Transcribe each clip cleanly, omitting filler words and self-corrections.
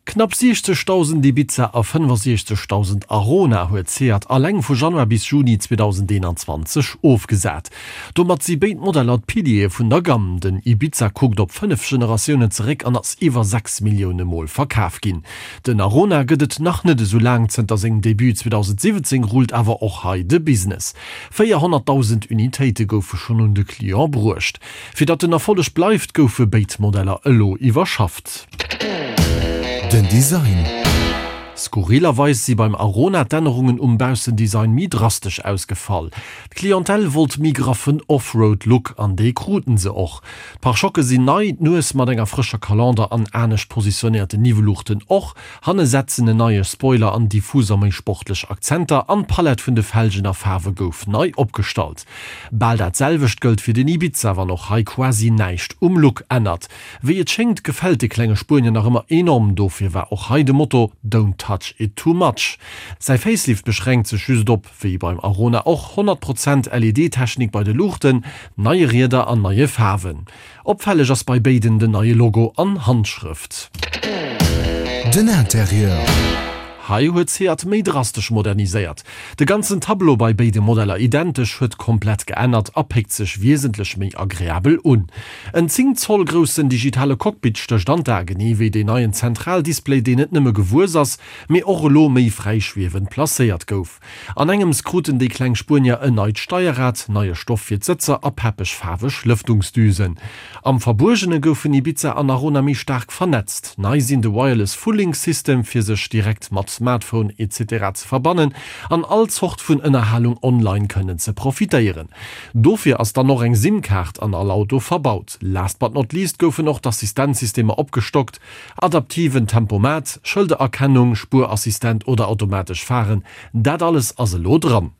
Knapp 60.000 Ibiza a 65.000 Arona huet Seat alleng vu Januar bis Juni 2021 aufgesät. Do mat sie Beintmodell at Pidie vun der Gamm den Ibiza guckt op 5 Generationen zerek an ass iwwer 6 Millionen Mol verkaaf gin. Den Arona gëdet nach net so lang zenter seg Debüt 2017 rult awer och heide Business. 400.000 Unitéite goufe schon un de Klient brucht. Fi dat den erfollech bleifft goufe Beitmodeller ëlo iwwerschafft. Den Design. Skurrilerweise sie beim Arona Dännerungen umbausen Design mi drastisch ausgefallen. Die Klientel wollt migraffen Offroad-Look an de kruten se och. Paar Schocke sie nei nues mat enger frischer Kalender an ernstnecht positionierte Niveluchten och, hanne setzen e neue Spoiler an diffuser sportlich Akzenter an Palette vun de Felgener Farbe gouf neu opgestalt. Bald dat selwicht gëlt fir den Ibiza war noch hai quasi neicht Look ändert. Wie et schenkt gefällt die klenge Spurien nach immer enorm dofir war auch heide Motto Don't touch it too much. Sei Facelift beschränkt ze schüs op, wie beim Arona auch 100% LED-Technik bei de Luchten, neue Räder an neue Farben. Opfällig ass bei beiden de neue Logo an Handschrift. Den Interieur. Hai huet Seat méi drastisch modernisiert. De ganzen Tableau bei beide Modeller identisch huet komplett geändert, abhegt sech wesentlich méi agréabel un. En 10 Zoll grossen digitale Cockpit stand da genie wie de neuen Zentraldisplay de net nimme gewurs ass, méi orlo méi freischwewen placéiert gouf. An engem skruten de Kleinspurnier erneut Steuerrad, neue Stoff fir Sitzer a peppech fawech Lüftungsdüsen. Am Verburgene goufen Ibiza an Arona mi stark vernetzt. Nei sinn de Wireless Fulling System fir sech direkt mat Smartphone etc. zu verbannen, an all Zocht vun Innerhalung online können ze profitieren. Dofir ass dann noch eng SIM-Card an all Auto verbaut. Last but not least goufe noch d'Assistenzsysteme opgestockt, adaptiven Tempomat, Schildererkennung, Spurassistent oder automatisch fahren, dat alles as lo dran.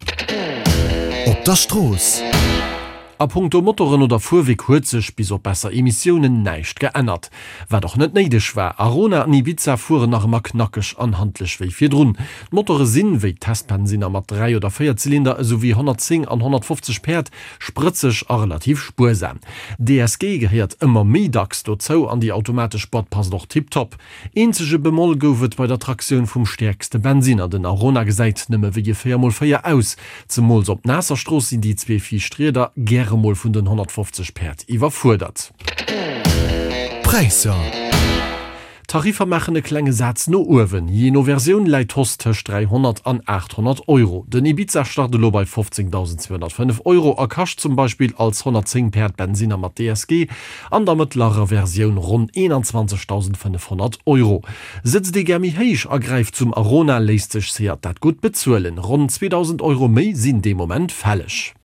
Op der Stroß. A Punkto Motoren oder Fuhrweg huezech bis op besser Emissionen neicht geändert. War doch net neidech war. Arona an Ibiza fuhren nach immer knackig anhandlich wie fir drun. Motore sinn wie Testbenziner mat 3 oder 4 Zylinder sowie 110 an 150 Pferd spritzig a relativ spursam. DSG gehört immer medax dozo an die automatische Sportpass doch tipptopp. Einzige Bemoll goufet bei der Traktion vom stärkste Benziner. Den Arona gesäit nimme wie je 4x4 aus. Zum Mols op Nasserstroß sind die 2 Sträder gerne Mol vun den 150 Pferd iwwerfudert. Preiser. Tarifer machende klenge Satz no Uwen. Jeno Version leiit hostech 300 an 800 Euro. Den Ibiza startelo bei 15.205 Euro a Kasch zum Beispiel als 110 Pferd Benziner mat DSG, an der mittlere Version rund 21.500 Euro. Sitzt de Germi Heich ergreift zum Arona leist sich sehr dat gut bezuelen. Rund 2.000 Euro méi sind de Moment fällig.